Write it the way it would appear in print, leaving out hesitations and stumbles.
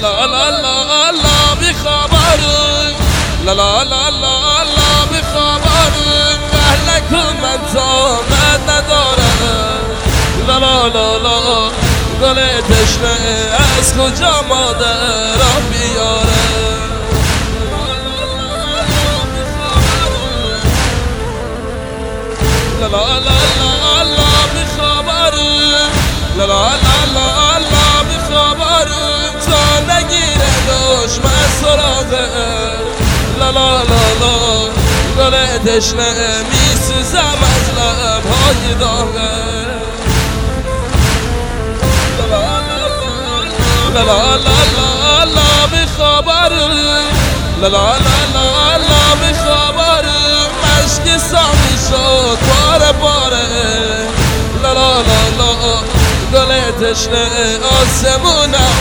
لا لا لا لا بخبر لا لا لا لا لا بخبر اهلکون من طاقت ندارم لا لا لا لا گل تشنه از کجا مادرم بیاره لا لا لا لا لا بخبر لا لا لا لا لا بخبر تا نگیره دشمن سراغه لا لا لا لا گل تشنه میسوزم از لبهای داغه لا لا لا لا لا بخبر لا لا لا لا لا بخبر مشک سامی شد پاره پاره لا لا لا لا گل تشنه آسمونم